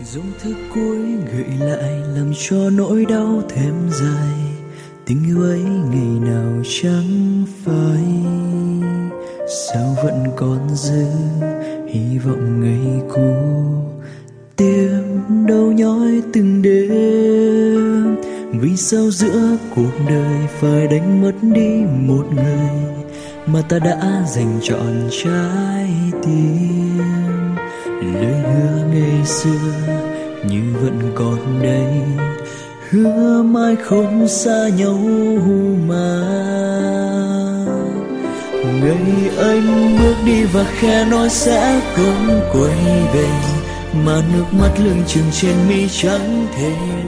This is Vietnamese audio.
dùng thức cuối gợi lại làm cho nỗi đau thêm dài. Tình yêu ấy ngày nào chẳng phai, sao vẫn còn dư hy vọng ngày cũ. Tiếng đau nhói từng đêm, vì sao giữa cuộc đời phải đánh mất đi một người mà ta đã dành trọn trái tim. Lời hứa ngày xưa như vẫn còn đây, hứa mãi không xa nhau mà. Ngày anh bước đi và khẽ nói sẽ không quay về, mà nước mắt lưng chừng trên mi chẳng thể